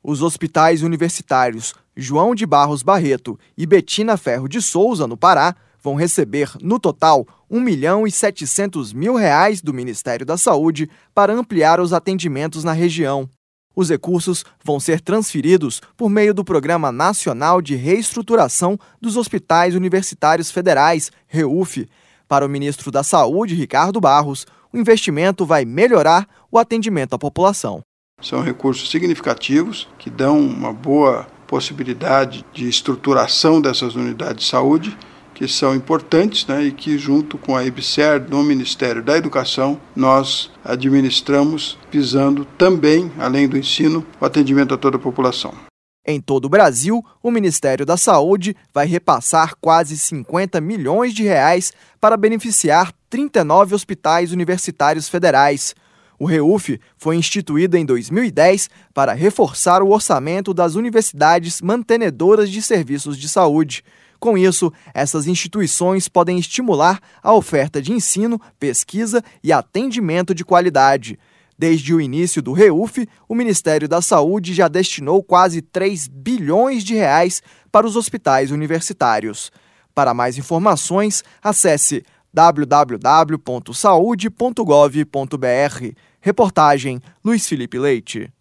Os hospitais universitários João de Barros Barreto e Betina Ferro de Souza, no Pará, vão receber, no total, R$ 1.700.000 do Ministério da Saúde para ampliar os atendimentos na região. Os recursos vão ser transferidos por meio do Programa Nacional de Reestruturação dos Hospitais Universitários Federais, REUF. Para o ministro da Saúde, Ricardo Barros, o investimento vai melhorar o atendimento à população. São recursos significativos que dão uma boa possibilidade de estruturação dessas unidades de saúde, que são importantes, e que, junto com a EBSER, no Ministério da Educação, nós administramos, visando também, além do ensino, o atendimento a toda a população. Em todo o Brasil, o Ministério da Saúde vai repassar quase R$ 50 milhões para beneficiar 39 hospitais universitários federais. O REUF foi instituído em 2010 para reforçar o orçamento das universidades mantenedoras de serviços de saúde. Com isso, essas instituições podem estimular a oferta de ensino, pesquisa e atendimento de qualidade. Desde o início do REUF, o Ministério da Saúde já destinou quase R$ 3 bilhões para os hospitais universitários. Para mais informações, acesse www.saude.gov.br. Reportagem Luiz Felipe Leite.